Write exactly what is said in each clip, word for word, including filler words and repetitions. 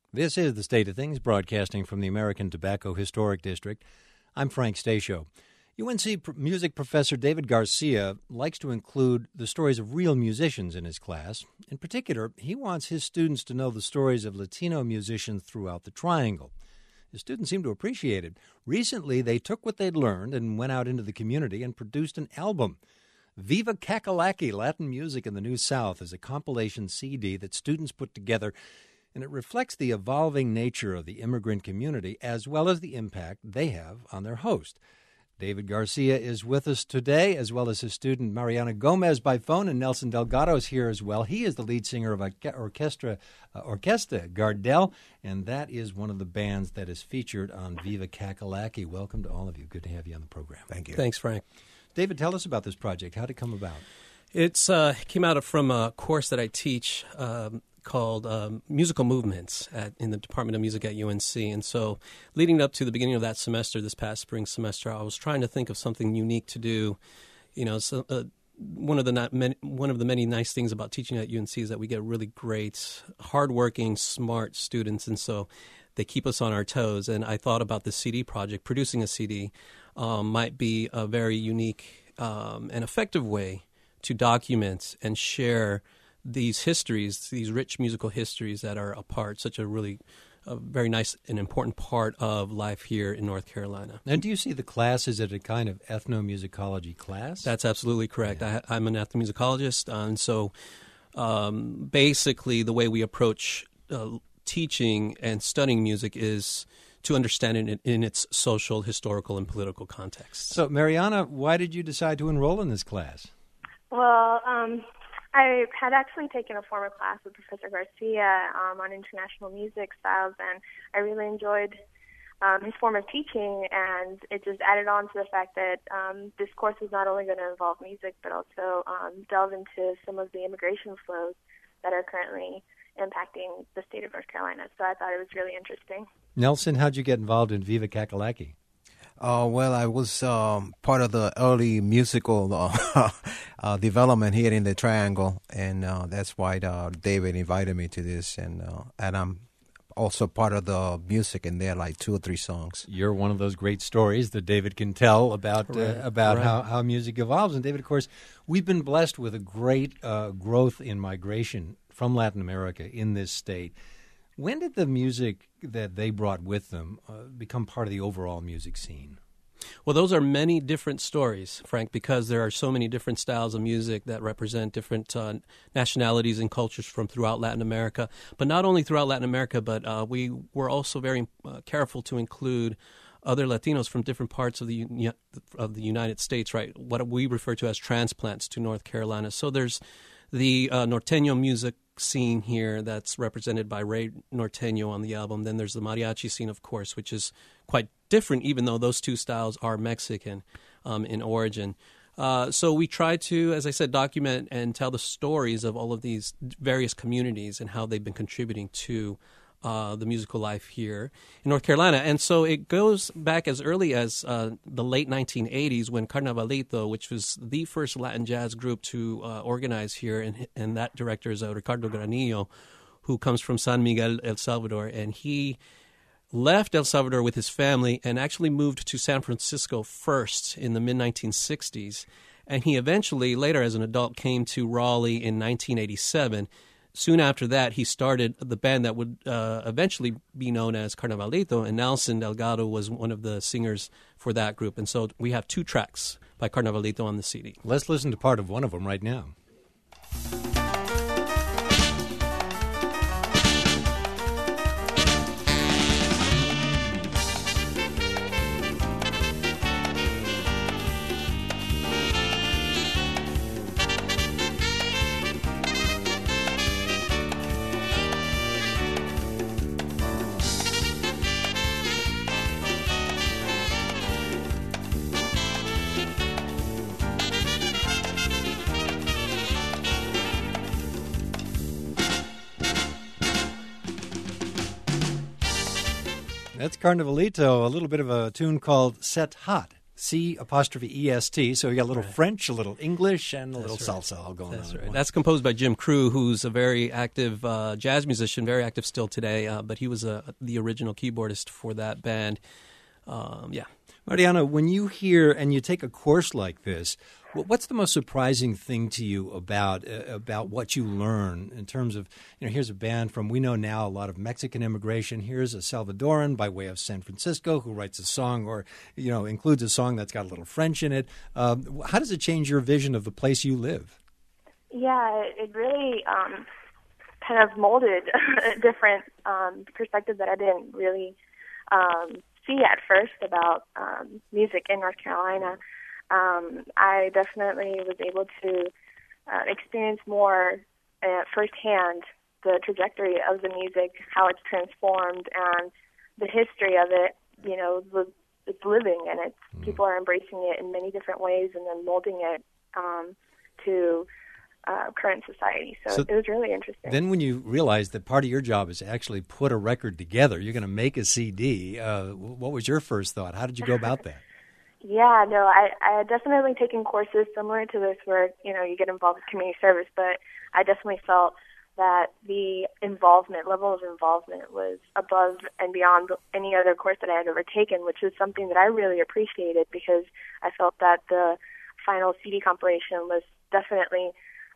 This is The State of Things, broadcasting from the American Tobacco Historic District. I'm Frank Stasio. U N C pr- music professor David Garcia likes to include the stories of real musicians in his class. In particular, he wants his students to know the stories of Latino musicians throughout the Triangle. His students seem to appreciate it. Recently, they took what they'd learned and went out into the community and produced an album. Viva Kakalaki, Latin Music in the New South, is a compilation C D that students put together, and it reflects the evolving nature of the immigrant community as well as the impact they have on their host. David Garcia is with us today, as well as his student Mariana Gomez by phone, and Nelson Delgado is here as well. He is the lead singer of Orquestra, uh, Orquesta Gardel, and that is one of the bands that is featured on Viva Kakalaki. Welcome to all of you. Good to have you on the program. Thank you. Thanks, Frank. David, tell us about this project. How did it come about? It's uh, came out of, from a course that I teach um, called um, Musical Movements at, in the Department of Music at U N C. And so leading up to the beginning of that semester, this past spring semester, I was trying to think of something unique to do. You know, so, uh, one of the not many, one of the many nice things about teaching at U N C is that we get really great, hardworking, smart students. And so they keep us on our toes. And I thought about the C D project. Producing a C D um, might be a very unique um, and effective way to document and share these histories, these rich musical histories that are a part, such a really a very nice and important part of life here in North Carolina. And do you see the class as a kind of ethnomusicology class? That's absolutely correct. Yeah. I, I'm an ethnomusicologist, uh, and so um, basically the way we approach uh, teaching and studying music is to understand it in, in its social, historical, and political context. So, Mariana, why did you decide to enroll in this class? Well, um, I had actually taken a former class with Professor Garcia um, on international music styles, and I really enjoyed um, his form of teaching, and it just added on to the fact that um, this course is not only going to involve music, but also um, delve into some of the immigration flows that are currently impacting the state of North Carolina. So I thought it was really interesting. Nelson, how'd you get involved in Viva Kakalaki? Uh, well, I was um, part of the early musical uh, uh, development here in the Triangle, and uh, that's why uh, David invited me to this, and uh, and I'm also part of the music in there, like two or three songs. You're one of those great stories that David can tell about right. uh, about right. how, how music evolves. And David, of course, we've been blessed with a great uh, growth in migration from Latin America in this state. When did the music that they brought with them uh, become part of the overall music scene? Well, those are many different stories, Frank, because there are so many different styles of music that represent different uh, nationalities and cultures from throughout Latin America. But not only throughout Latin America, but uh, we were also very uh, careful to include other Latinos from different parts of the of the United States, right? What we refer to as transplants to North Carolina. So there's the uh, norteño music scene here that's represented by Ray Norteño on the album. Then there's the mariachi scene, of course, which is quite different, even though those two styles are Mexican um, in origin. Uh, so we try to, as I said, document and tell the stories of all of these various communities and how they've been contributing to uh, the musical life here in North Carolina. And so it goes back as early as uh, the late nineteen eighties when Carnavalito, which was the first Latin jazz group to uh, organize here, and, and that director is uh, Ricardo Granillo, who comes from San Miguel, El Salvador, and he left El Salvador with his family and actually moved to San Francisco first in the mid nineteen sixties. And he eventually, later as an adult, came to Raleigh in nineteen eighty-seven. Soon after that, he started the band that would uh, eventually be known as Carnavalito, and Nelson Delgado was one of the singers for that group. And so we have two tracks by Carnavalito on the C D. Let's listen to part of one of them right now. That's Carnavalito, a little bit of a tune called Set Hot. C apostrophe E S T. So you got a little Right. French, a little English, and a That's little right. salsa all going That's on. at right. once. That's composed by Jim Crew, who's a very active uh, jazz musician, very active still today. Uh, but he was uh, the original keyboardist for that band. Um, yeah. Mariana, when you hear and you take a course like this, wh- what's the most surprising thing to you about uh, about what you learn in terms of, you know, here's a band from, we know now, a lot of Mexican immigration. Here's a Salvadoran by way of San Francisco who writes a song or, you know, includes a song that's got a little French in it. Um, how does it change your vision of the place you live? Yeah, it, it really um, kind of molded a different um, perspective that I didn't really um, see at first about um, music in North Carolina. Um, I definitely was able to uh, experience more uh, firsthand the trajectory of the music, how it's transformed, and the history of it. You know, the, it's living, and it's mm. people are embracing it in many different ways, and then molding it um, to Uh, current society. So, so it was really interesting. Then when you realize that part of your job is to actually put a record together, you're going to make a C D, uh, what was your first thought? How did you go about that? Yeah, no, I, I had definitely taken courses similar to this where, you know, you get involved with community service, but I definitely felt that the involvement, level of involvement was above and beyond any other course that I had ever taken, which is something that I really appreciated because I felt that the final C D compilation was definitely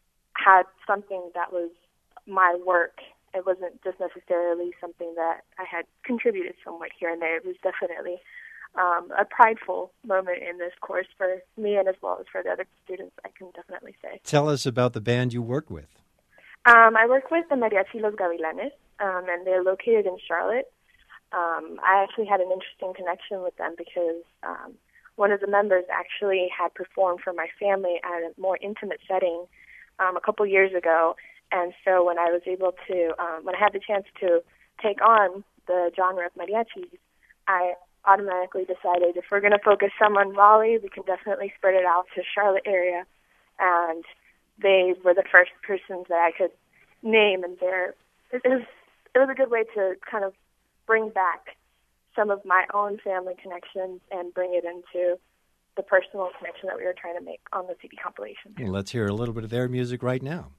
had something that was my work. It wasn't just necessarily something that I had contributed somewhat here and there. It was definitely um, a prideful moment in this course for me and as well as for the other students, I can definitely say. Tell us about the band you worked with. Um, I work with the Mariachi Los Gavilanes, um, and they're located in Charlotte. Um, I actually had an interesting connection with them because um, one of the members actually had performed for my family at a more intimate setting Um, a couple years ago, and so when I was able to, um, when I had the chance to take on the genre of mariachis, I automatically decided if we're going to focus some on Raleigh, we can definitely spread it out to Charlotte area, and they were the first persons that I could name, and they're, it was, it was a good way to kind of bring back some of my own family connections and bring it into the personal connection that we were trying to make on the C D compilation. Well, let's hear a little bit of their music right now.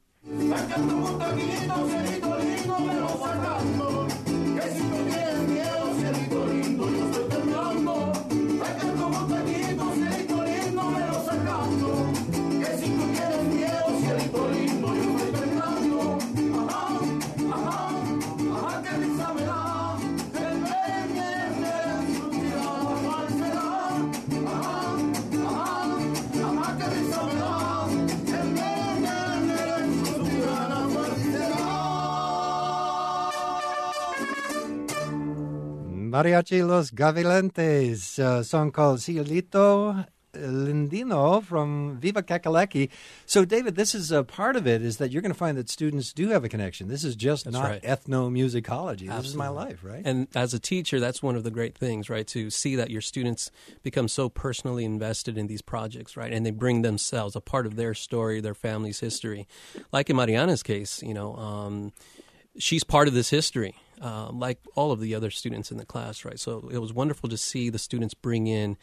Mariachi Los Gavilanes, a song called Cielito Lindino from Viva Kakalaki. So, David, this is a part of it is that you're going to find that students do have a connection. This is just That's not right. ethnomusicology. This Absolutely. is my life, right? And as a teacher, that's one of the great things, right? To see that your students become so personally invested in these projects, right? And they bring themselves, a part of their story, their family's history. Like in Mariana's case, you know, um, she's part of this history, uh, like all of the other students in the class, right? So it was wonderful to see the students bring in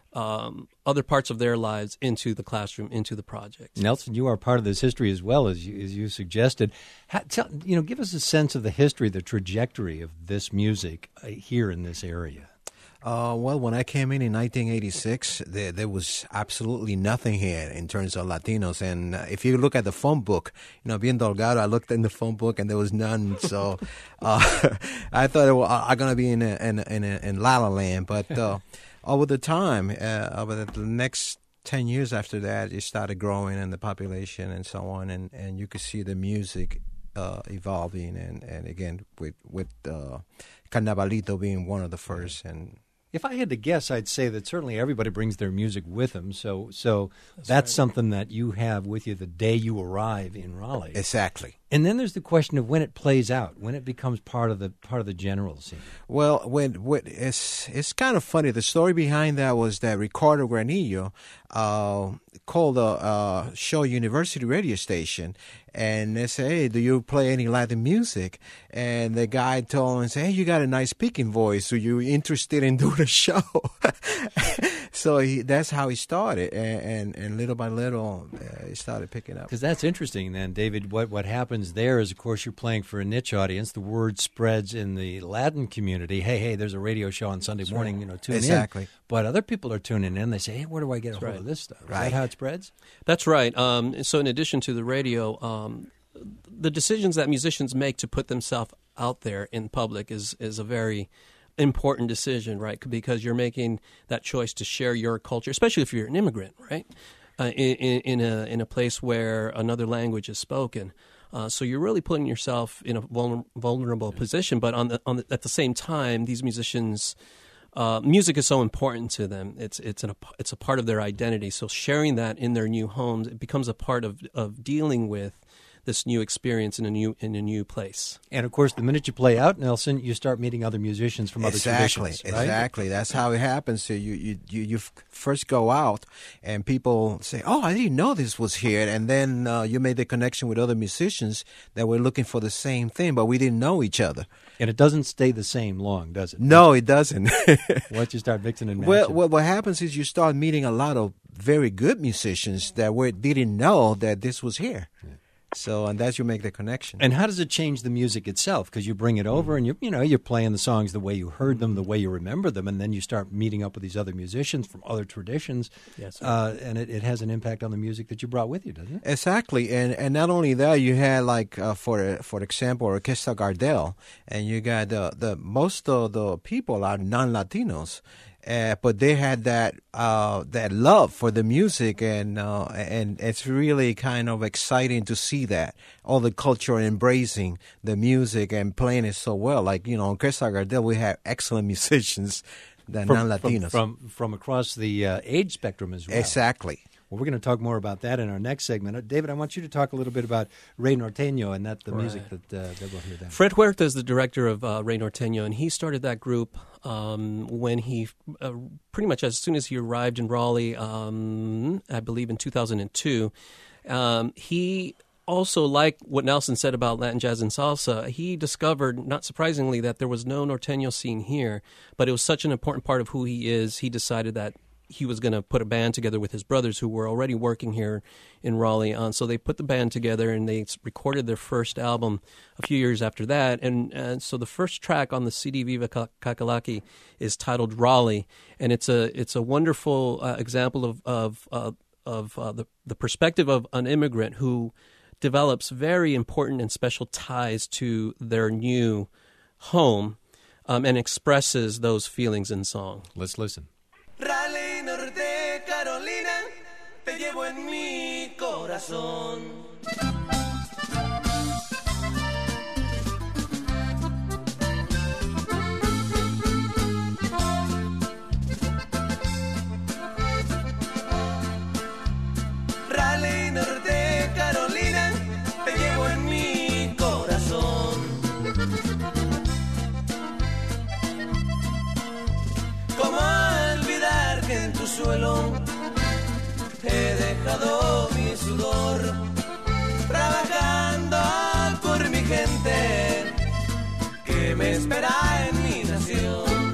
um, other parts of their lives into the classroom, into the project. Nelson, you are part of this history as well, as you, as you suggested. How, tell, you know, give us a sense of the history, the trajectory of this music uh, here in this area. Uh, well, when I came in in nineteen eighty-six, there, there was absolutely nothing here in terms of Latinos. And uh, if you look at the phone book, you know, bien Delgado, I looked in the phone book and there was none. So uh, I thought it was, I'm going to be in a, in, a, in, a, in La La Land. But uh, over the time, uh, over the next ten years after that, it started growing and the population and so on. And, and you could see the music uh, evolving. And, and again, with, with uh, Carnavalito being one of the first. And if I had to guess, I'd say that certainly everybody brings their music with them. So, so that's, that's right. something that you have with you the day you arrive in Raleigh. Exactly. And then there's the question of when it plays out, when it becomes part of the part of the general scene. Well, when, when it's it's kind of funny. The story behind that was that Ricardo Granillo uh, called a uh, Show University radio station, and they said, "Hey, do you play any Latin music?" And the guy told him, "Say, hey, you got a nice speaking voice. Are you interested in doing a show?" so he, that's how he started, and, and, and little by little, uh, he started picking up. Because that's interesting then, David. What what happens there is, of course, you're playing for a niche audience. The word spreads in the Latin community. Hey, hey, there's a radio show on Sunday That's morning, right. you know, tune Exactly. in. But other people are tuning in. They say, hey, where do I get a hold right. of this stuff? Is Right. that how it spreads? That's right. Um, so in addition to the radio, um, the decisions that musicians make to put themselves out there in public is, is a very important decision, right? Because you're making that choice to share your culture, especially if you're an immigrant, right? Uh, in, in, in a in a place where another language is spoken. Uh, so you're really putting yourself in a vulner- vulnerable position. But on the, on the, at the same time, these musicians, uh, music is so important to them. It's it's an, it's a part of their identity. So sharing that in their new homes, it becomes a part of of dealing with this new experience in a new in a new place. And, of course, the minute you play out, Nelson, you start meeting other musicians from other Exactly, traditions, right? exactly. That's how it happens. So you, you, you, you f- first go out, and people say, "Oh, I didn't know this was here," and then uh, you made the connection with other musicians that were looking for the same thing, but we didn't know each other. And it doesn't stay the same long, does it? No, it doesn't. Once you start mixing and matching. Well, well, what happens is you start meeting a lot of very good musicians that were didn't know that this was here. Yeah. So, and that's you make the connection. And how does it change the music itself? Because you bring it over, and you you know you're playing the songs the way you heard them, the way you remember them, and then you start meeting up with these other musicians from other traditions. Yes, uh, and it, it has an impact on the music that you brought with you, doesn't it? Exactly, and and not only that, you had like uh, for for example, Orquesta Gardel, and you got the the most of the people are non-Latinos. Uh, but they had that uh, that love for the music, and uh, and it's really kind of exciting to see that all the culture embracing the music and playing it so well. Like you know, in Orquesta Gardel, we have excellent musicians that From, non-Latinos from, from from across the uh, age spectrum as well. Exactly. Well, we're going to talk more about that in our next segment. Uh, David, I want you to talk a little bit about Rey Norteño and that the Right. music that uh, that we'll hear then. Fred Huerta is the director of uh, Rey Norteño, and he started that group um, when he, uh, pretty much as soon as he arrived in Raleigh, um, I believe in two thousand two, um, he also, like what Nelson said about Latin jazz and salsa, he discovered, not surprisingly, that there was no Norteño scene here, but it was such an important part of who he is, he decided that he was going to put a band together with his brothers who were already working here in Raleigh. Uh, so they put the band together and they recorded their first album a few years after that. And, and so the first track on the C D Viva Kakalaki is titled Raleigh, and it's a it's a wonderful uh, example of of uh, of uh, the the perspective of an immigrant who develops very important and special ties to their new home um, and expresses those feelings in song. Let's listen. Raleigh, Norte, Carolina, te llevo en mi corazón. Raleigh, Norte, Carolina, te llevo en mi corazón. ¿Cómo olvidar que en tu suelo he dejado mi sudor, trabajando por mi gente que me espera en mi nación?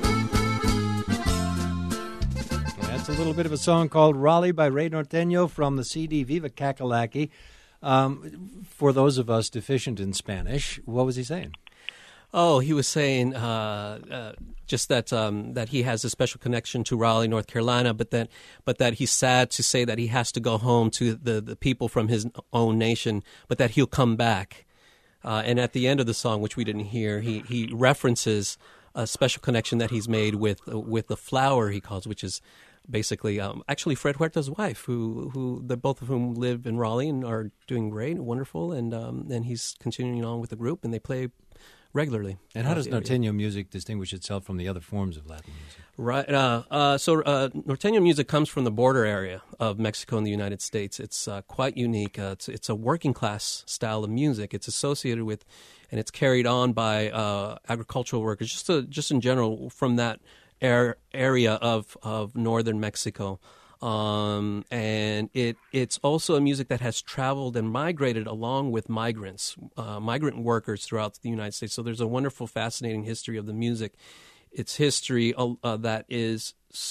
That's a little bit of a song called Raleigh by Rey Norteño from the C D Viva Kakalaki. Um, for those of us deficient in Spanish, what was he saying? Oh, he was saying uh, uh, just that um, that he has a special connection to Raleigh, North Carolina, but that but that he's sad to say that he has to go home to the, the people from his own nation, but that he'll come back. Uh, and at the end of the song, which we didn't hear, he, he references a special connection that he's made with uh, with the flower he calls, which is basically um, actually Fred Huerta's wife, who who the both of whom live in Raleigh and are doing great, wonderful, and um, and he's continuing on with the group, and they play regularly. And how does Norteño music distinguish itself from the other forms of Latin music? Right. Uh, uh, so uh, Norteño music comes from the border area of Mexico and the United States. It's uh, quite unique. Uh, it's, it's a working class style of music. It's associated with, and it's carried on by uh, agricultural workers, just to, just in general from that air, area of, of northern Mexico. Um, and it it's also a music that has traveled and migrated along with migrants, uh, migrant workers throughout the United States. So there's a wonderful, fascinating history of the music. It's history uh, that is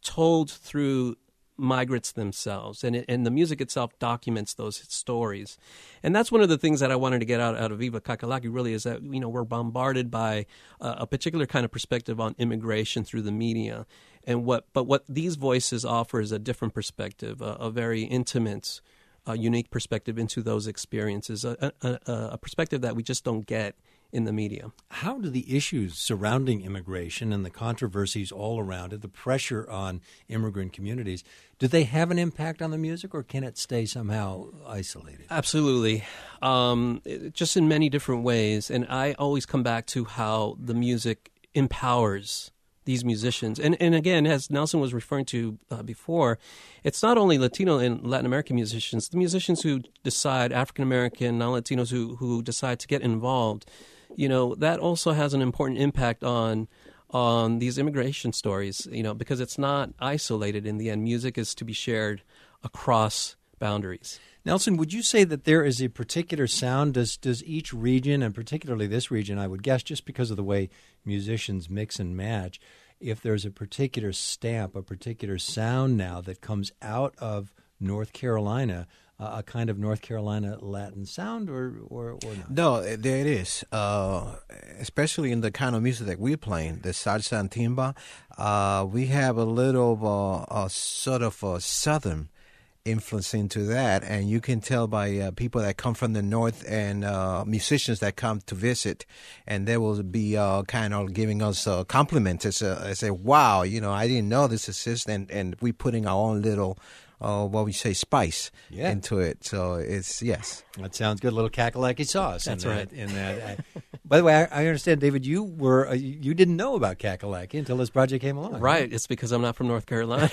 told through migrants themselves, and it, and the music itself documents those stories. And that's one of the things that I wanted to get out, out of Viva Kakalaki, really, is that, you know, we're bombarded by uh, a particular kind of perspective on immigration through the media. And what, but what these voices offer is a different perspective, a, a very intimate, uh, unique perspective into those experiences, a, a, a perspective that we just don't get in the media. How do the issues surrounding immigration and the controversies all around it, the pressure on immigrant communities, do they have an impact on the music, or can it stay somehow isolated? Absolutely. Um, it, just in many different ways. And I always come back to how the music empowers these musicians. And and again, as Nelson was referring to uh, before, it's not only Latino and Latin American musicians, the musicians who decide, African American, non-Latinos who, who decide to get involved, you know, that also has an important impact on on these immigration stories, you know, because it's not isolated in the end. Music is to be shared across boundaries. Nelson, would you say that there is a particular sound? Does does each region, and particularly this region, I would guess, just because of the way musicians mix and match, if there's a particular stamp, a particular sound now that comes out of North Carolina, uh, a kind of North Carolina Latin sound, or, or, or not? No, there it is. Uh, especially in the kind of music that we're playing, the salsa and timba, uh, we have a little uh, a sort of a southern influence into that, and you can tell by uh, people that come from the north and uh, musicians that come to visit, and they will be uh, kind of giving us uh, compliments. It's a, it's a wow, you know, I didn't know this exists, and, and we're putting our own little, uh, what we say, spice yeah. into it. So it's, yes. That sounds good, a little kakalaki sauce. That's in right. That, in that. I, by the way, I, I understand, David, you were uh, you didn't know about kakalaki until this project came along. Right. It's because I'm not from North Carolina.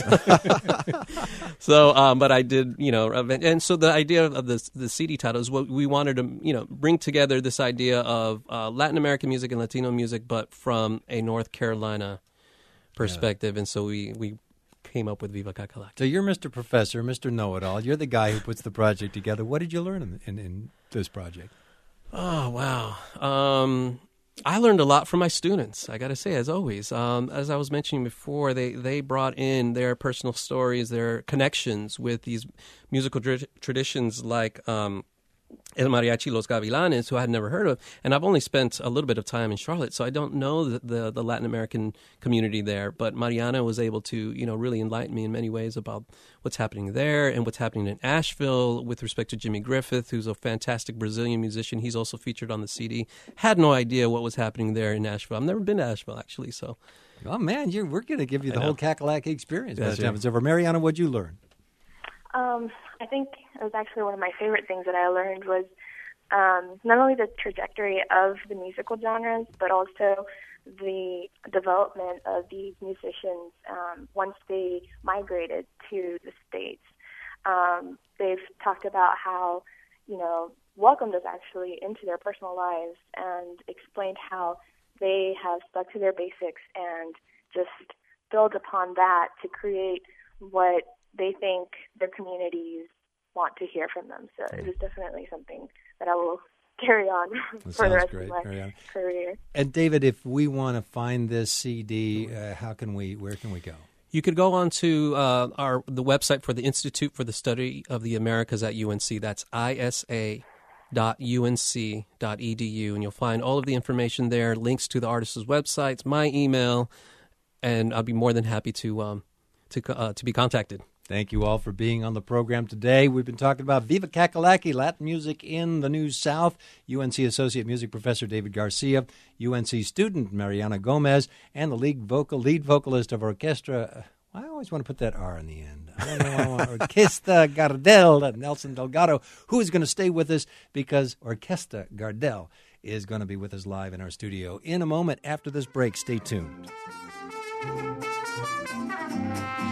so, um, but I did, you know, and so the idea of the the C D title is what we wanted to, you know, bring together this idea of uh, Latin American music and Latino music, but from a North Carolina perspective. Yeah. And so we we came up with Viva Kakalaki. So you're Mister Professor, Mister Know-It-All. You're the guy who puts the project together. What did you learn in, in, in this project? Oh, wow. Um, I learned a lot from my students, I got to say, as always. Um, as I was mentioning before, they, they brought in their personal stories, their connections with these musical tra- traditions like um, El Mariachi Los Gavilanes, who I had never heard of. And I've only spent a little bit of time in Charlotte, so I don't know the, the, the Latin American community there. But Mariana was able to, you know, really enlighten me in many ways about what's happening there and what's happening in Asheville with respect to Jimmy Griffith, who's a fantastic Brazilian musician. He's also featured on the C D. Had no idea what was happening there in Asheville. I've never been to Asheville, actually, so... Oh, man, you're, we're going to give you the whole Kakalaki experience. Yes, by the time it's over. Mariana, what'd you learn? Um, I think it was actually one of my favorite things that I learned was um, not only the trajectory of the musical genres, but also the development of these musicians um, once they migrated to the States. Um, they've talked about how, you know, welcomed us actually into their personal lives and explained how they have stuck to their basics and just build upon that to create what they think their communities want to hear from them. So it is definitely something that I will carry on that for the rest great. of my career. And David, if we want to find this C D, uh, how can we? Where can we go? You could go on to uh, our the website for the Institute for the Study of the Americas at U N C. That's I S A dot U N C dot E D U, and you'll find all of the information there, links to the artists' websites, my email, and I'll be more than happy to um, to uh, to be contacted. Thank you all for being on the program today. We've been talking about Viva Kakalaki, Latin music in the New South. U N C Associate Music Professor David Garcia, U N C student Mariana Gomez, and the lead vocal lead vocalist of Orquestra. I always want to put that R in the end. I don't know. Orquesta Gardel, Nelson Delgado, who is going to stay with us because Orquesta Gardel is going to be with us live in our studio in a moment after this break. Stay tuned.